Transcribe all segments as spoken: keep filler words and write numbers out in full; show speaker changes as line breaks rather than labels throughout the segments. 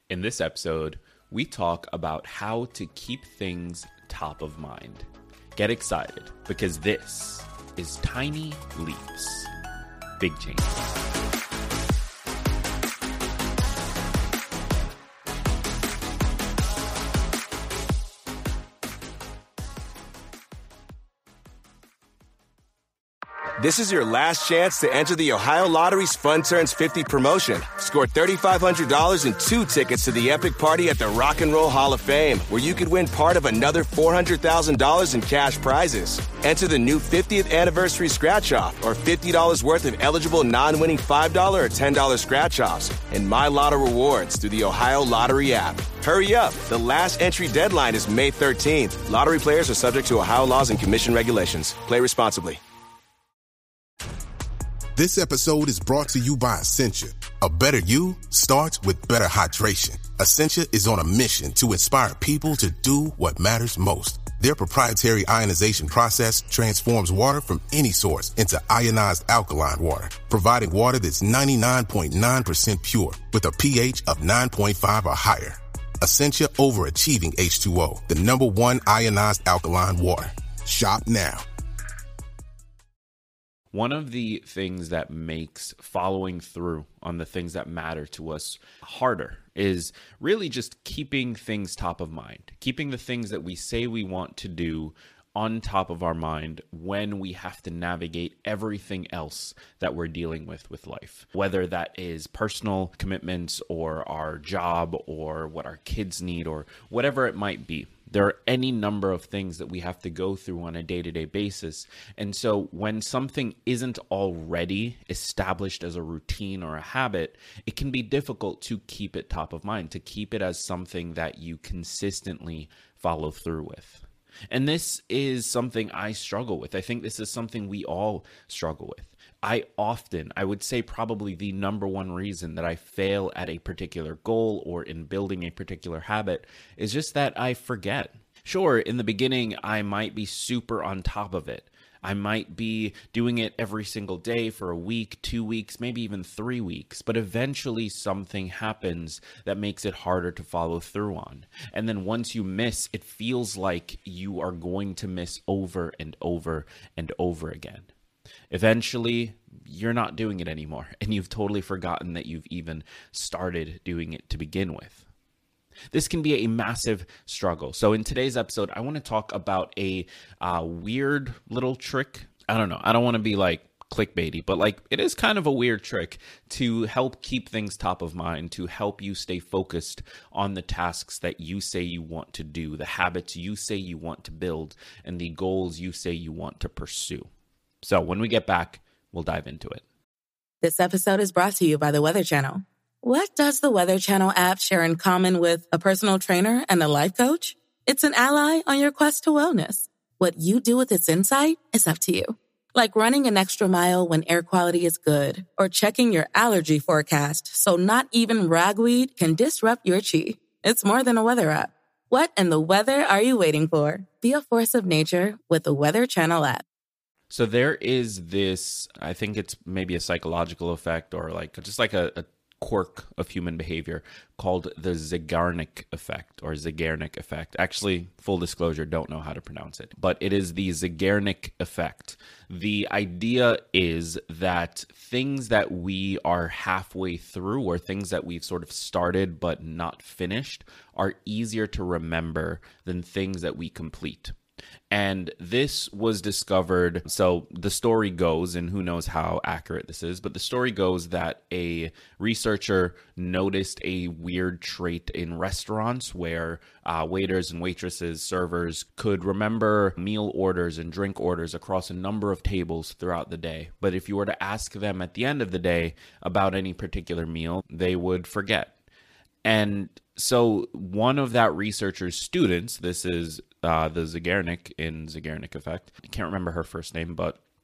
In this episode, we talk about how to keep things top of mind. Get excited because this is Tiny Leaps, Big Change.
This is your last chance to enter the Ohio Lottery's Fun Turns fifty promotion. Score three thousand five hundred dollars and two tickets to the epic party at the Rock and Roll Hall of Fame, where you could win part of another four hundred thousand dollars in cash prizes. Enter the new fiftieth anniversary scratch-off or fifty dollars worth of eligible non-winning five dollars or ten dollars scratch-offs and My Lotto rewards through the Ohio Lottery app. Hurry up. The last entry deadline is May thirteenth. Lottery players are subject to Ohio laws and commission regulations. Play responsibly.
This episode is brought to you by Essentia. A better you starts with better hydration. Essentia is on a mission to inspire people to do what matters most. Their proprietary ionization process transforms water from any source into ionized alkaline water, providing water that's ninety-nine point nine percent pure with a pH of nine point five or higher. Essentia overachieving H two O, the number one ionized alkaline water. Shop now.
One of the things that makes following through on the things that matter to us harder is really just keeping things top of mind, keeping the things that we say we want to do on top of our mind when we have to navigate everything else that we're dealing with with life, whether that is personal commitments or our job or what our kids need or whatever it might be. There are any number of things that we have to go through on a day-to-day basis. And so when something isn't already established as a routine or a habit, it can be difficult to keep it top of mind, to keep it as something that you consistently follow through with. And this is something I struggle with. I think this is something we all struggle with. I often, I would say probably the number one reason that I fail at a particular goal or in building a particular habit is just that I forget. Sure, in the beginning, I might be super on top of it. I might be doing it every single day for a week, two weeks, maybe even three weeks, but eventually something happens that makes it harder to follow through on. And then once you miss, it feels like you are going to miss over and over and over again. Eventually, you're not doing it anymore, and you've totally forgotten that you've even started doing it to begin with. This can be a massive struggle. So in today's episode, I want to talk about a uh, weird little trick. I don't know. I don't want to be like clickbaity, but like it is kind of a weird trick to help keep things top of mind, to help you stay focused on the tasks that you say you want to do, the habits you say you want to build, and the goals you say you want to pursue. So when we get back, we'll dive into it.
This episode is brought to you by the Weather Channel. What does the Weather Channel app share in common with a personal trainer and a life coach? It's an ally on your quest to wellness. What you do with its insight is up to you. Like running an extra mile when air quality is good, or checking your allergy forecast so not even ragweed can disrupt your chi. It's more than a weather app. What in the weather are you waiting for? Be a force of nature with the Weather Channel app.
So there is this, I think it's maybe a psychological effect or like just like a, a quirk of human behavior called the Zeigarnik effect or Zeigarnik effect. Actually, full disclosure, don't know how to pronounce it, but it is the Zeigarnik effect. The idea is that things that we are halfway through or things that we've sort of started but not finished are easier to remember than things that we complete. And this was discovered, so the story goes, and who knows how accurate this is, but the story goes that a researcher noticed a weird trait in restaurants where uh, waiters and waitresses, servers could remember meal orders and drink orders across a number of tables throughout the day. But if you were to ask them at the end of the day about any particular meal, they would forget. And so one of that researcher's students, this is uh, the Zeigarnik in Zeigarnik effect. I can't remember her first name, but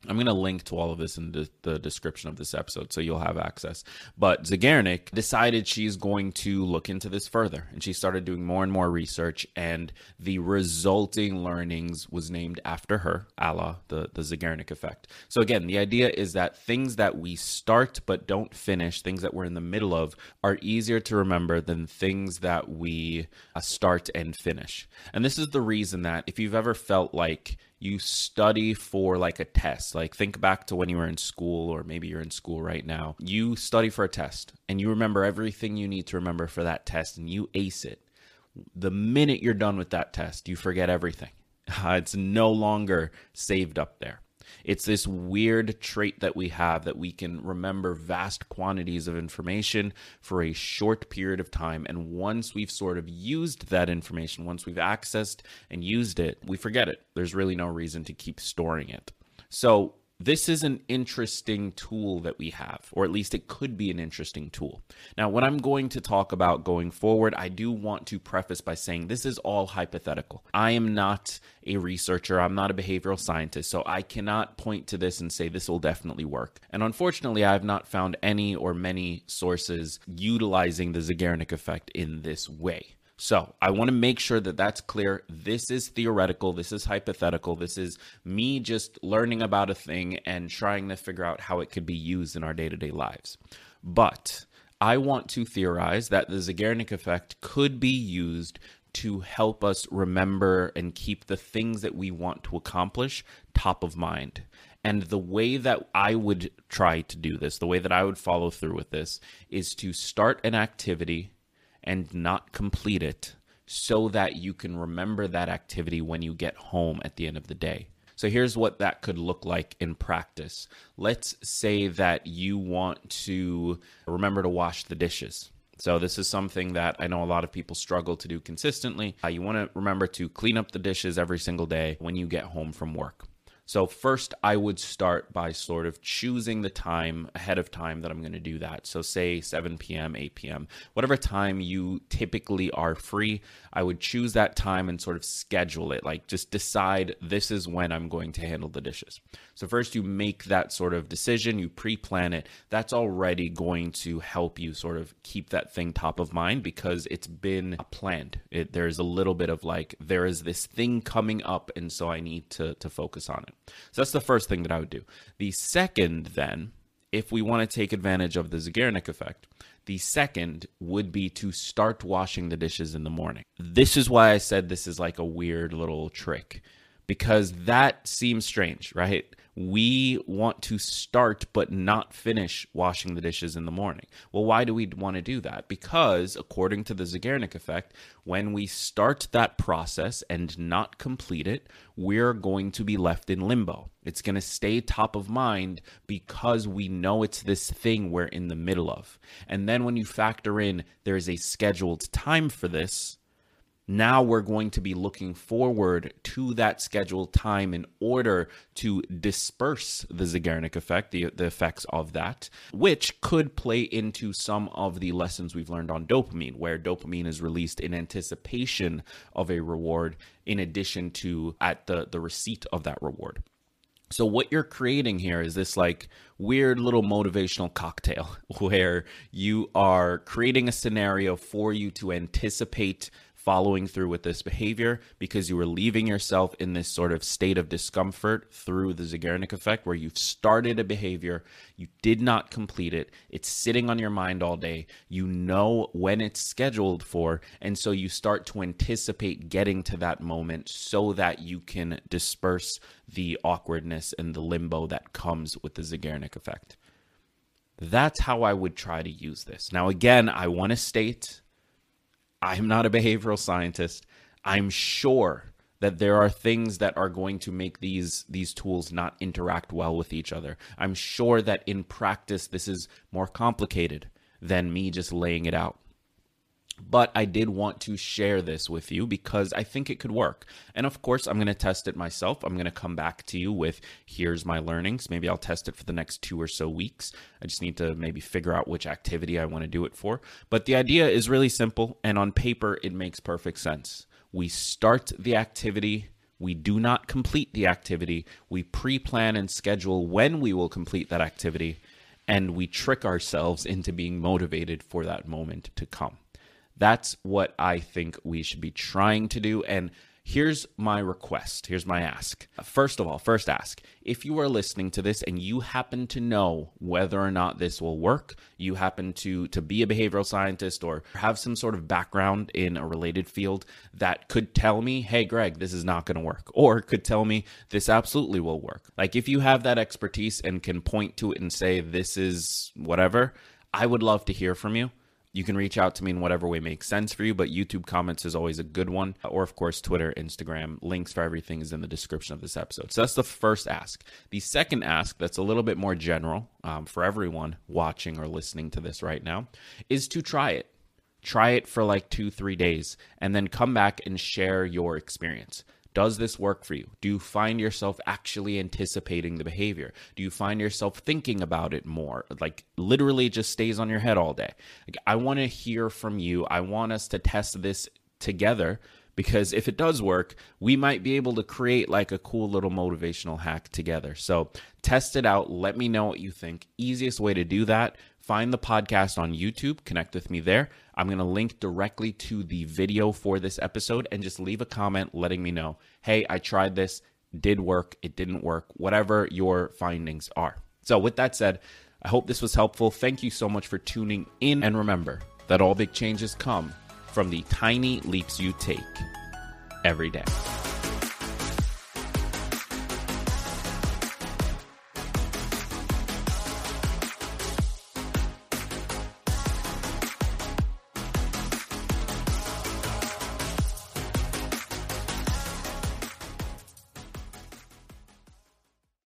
I'm going to link to all of this in the, the description of this episode, so you'll have access. But Zeigarnik decided she's going to look into this further, and she started doing more and more research, and the resulting learnings was named after her, a la the, the Zeigarnik effect. So again, the idea is that things that we start but don't finish, things that we're in the middle of, are easier to remember than things that we uh, start and finish. And this is the reason that if you've ever felt like you study for like a test, like think back to when you were in school, or maybe you're in school right now, you study for a test and you remember everything you need to remember for that test and you ace it. The minute you're done with that test, you forget everything. It's no longer saved up there. It's this weird trait that we have that we can remember vast quantities of information for a short period of time. And once we've sort of used that information, once we've accessed and used it, we forget it. There's really no reason to keep storing it. So this is an interesting tool that we have, or at least it could be an interesting tool. Now, what I'm going to talk about going forward, I do want to preface by saying this is all hypothetical. I am not a researcher. I'm not a behavioral scientist, so I cannot point to this and say this will definitely work. And unfortunately, I have not found any or many sources utilizing the Zeigarnik effect in this way. So I want to make sure that that's clear. This is theoretical. This is hypothetical. This is me just learning about a thing and trying to figure out how it could be used in our day-to-day lives. But I want to theorize that the Zeigarnik effect could be used to help us remember and keep the things that we want to accomplish top of mind. And the way that I would try to do this, the way that I would follow through with this, is to start an activity and not complete it so that you can remember that activity when you get home at the end of the day. So here's what that could look like in practice. Let's say that you want to remember to wash the dishes. So this is something that I know a lot of people struggle to do consistently. Uh, you want to remember to clean up the dishes every single day when you get home from work. So first, I would start by sort of choosing the time ahead of time that I'm going to do that. So say seven p.m., eight p.m., whatever time you typically are free, I would choose that time and sort of schedule it, like just decide this is when I'm going to handle the dishes. So first you make that sort of decision, you pre-plan it. That's already going to help you sort of keep that thing top of mind because it's been planned. It, there's a little bit of like, there is this thing coming up and so I need to, to focus on it. So that's the first thing that I would do. The second then, if we want to take advantage of the Zeigarnik effect, the second would be to start washing the dishes in the morning. This is why I said this is like a weird little trick, because that seems strange, right? We want to start but not finish washing the dishes in the morning. Well, why do we want to do that? Because according to the Zeigarnik effect, when we start that process and not complete it, we're going to be left in limbo. It's going to stay top of mind because we know it's this thing we're in the middle of. And then when you factor in there's a scheduled time for this, now we're going to be looking forward to that scheduled time in order to disperse the Zeigarnik effect, the, the effects of that, which could play into some of the lessons we've learned on dopamine, where dopamine is released in anticipation of a reward in addition to at the, the receipt of that reward. So what you're creating here is this like weird little motivational cocktail where you are creating a scenario for you to anticipate following through with this behavior because you were leaving yourself in this sort of state of discomfort through the Zeigarnik effect where you've started a behavior, you did not complete it, it's sitting on your mind all day, you know when it's scheduled for, and so you start to anticipate getting to that moment so that you can disperse the awkwardness and the limbo that comes with the Zeigarnik effect. That's how I would try to use this. Now, again, I want to state I'm not a behavioral scientist. I'm sure that there are things that are going to make these, these tools not interact well with each other. I'm sure that in practice, this is more complicated than me just laying it out. But I did want to share this with you because I think it could work. And of course, I'm going to test it myself. I'm going to come back to you with, here's my learnings. Maybe I'll test it for the next two or so weeks. I just need to maybe figure out which activity I want to do it for. But the idea is really simple. And on paper, it makes perfect sense. We start the activity We do not complete the activity. We pre-plan and schedule when we will complete that activity, and we trick ourselves into being motivated for that moment to come. That's what I think we should be trying to do. And here's my request. Here's my ask. First of all, first ask, if you are listening to this and you happen to know whether or not this will work, you happen to, to be a behavioral scientist or have some sort of background in a related field that could tell me, hey, Greg, this is not going to work, or could tell me this absolutely will work. Like if you have that expertise and can point to it and say, this is whatever, I would love to hear from you. You can reach out to me in whatever way makes sense for you, but YouTube comments is always a good one. Or, of course, Twitter, Instagram. Links for everything is in the description of this episode. So that's the first ask. The second ask, that's a little bit more general um, for everyone watching or listening to this right now, is to try it. Try it for like two, three days, and then come back and share your experience. Does this work for you? Do you find yourself actually anticipating the behavior? Do you find yourself thinking about it more? Like literally it just stays on your head all day. Like, I want to hear from you. I want us to test this together, because if it does work, we might be able to create like a cool little motivational hack together. So test it out. Let me know what you think. Easiest way to do that, find the podcast on YouTube, connect with me there. I'm going to link directly to the video for this episode and just leave a comment letting me know, hey, I tried this, did work, it didn't work, whatever your findings are. So with that said, I hope this was helpful. Thank you so much for tuning in. And remember that all big changes come from the tiny leaps you take every day.